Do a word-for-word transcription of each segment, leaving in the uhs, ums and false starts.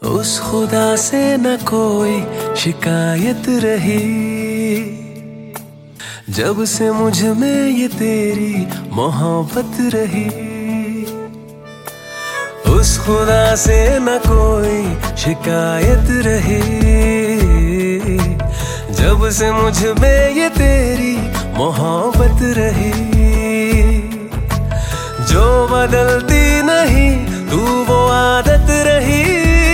उस खुदा से न कोई शिकायत रही, जब से मुझ में ये तेरी मोहब्बत रही। उस खुदा से न कोई शिकायत रही, जब से मुझ में ये तेरी मोहब्बत रही। जो बदलती नहीं तू वो आदत रही,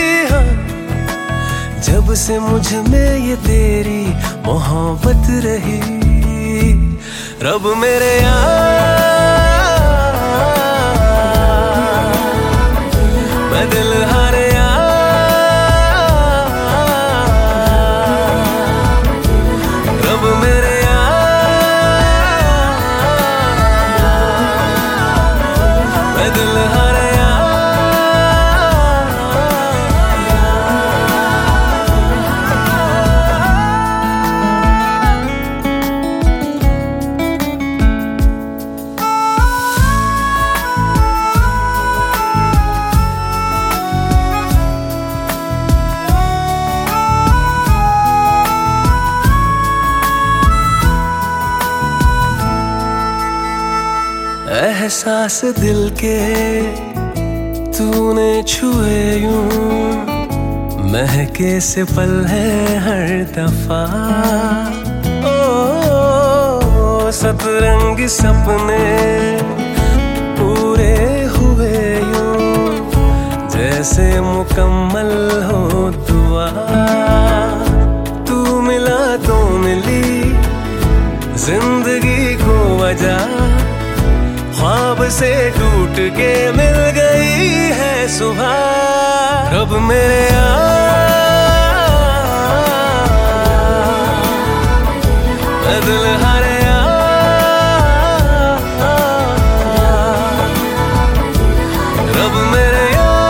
जब से मुझ में ये तेरी मोहब्बत रही। रब मेरे यार, मैं दिल हारे यार, रब मेरे यार, मैं दिल हारे एहसास दिल के तूने छुए यूं, महके से पल है हर दफा। ओ सतरंग सपने पूरे हुए यूं, जैसे मुकम्मल हो दुआ। तू मिला तो मिली जिंदगी को वजह, ख्वाब से टूट के मिल गई है सुबह। रब मेरे यार, मैं दिल हारे यार, रब मेरे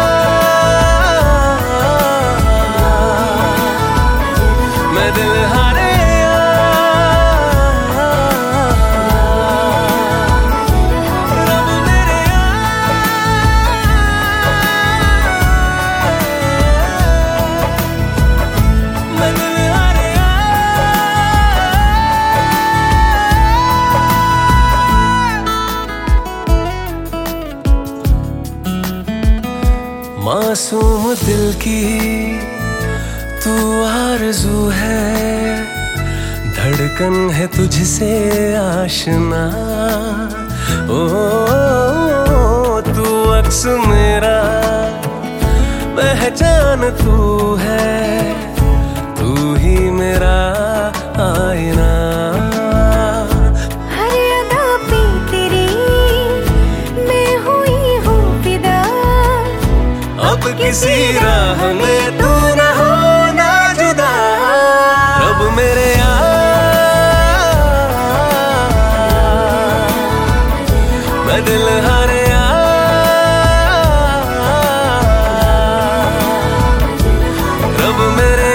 यार, मैं दिल हारे मासूम दिल की तू आरज़ू है, धड़कन है तुझसे आशना। ओ तू अक्स मेरा, पहचान तू है, तू ही मेरा आईना। किसी राह में तू न हो ना जुदा, रब मेरे यार, मैं दिल हारे यार, रब मेरे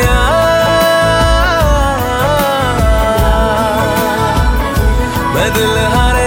यार, मैं दिल हारे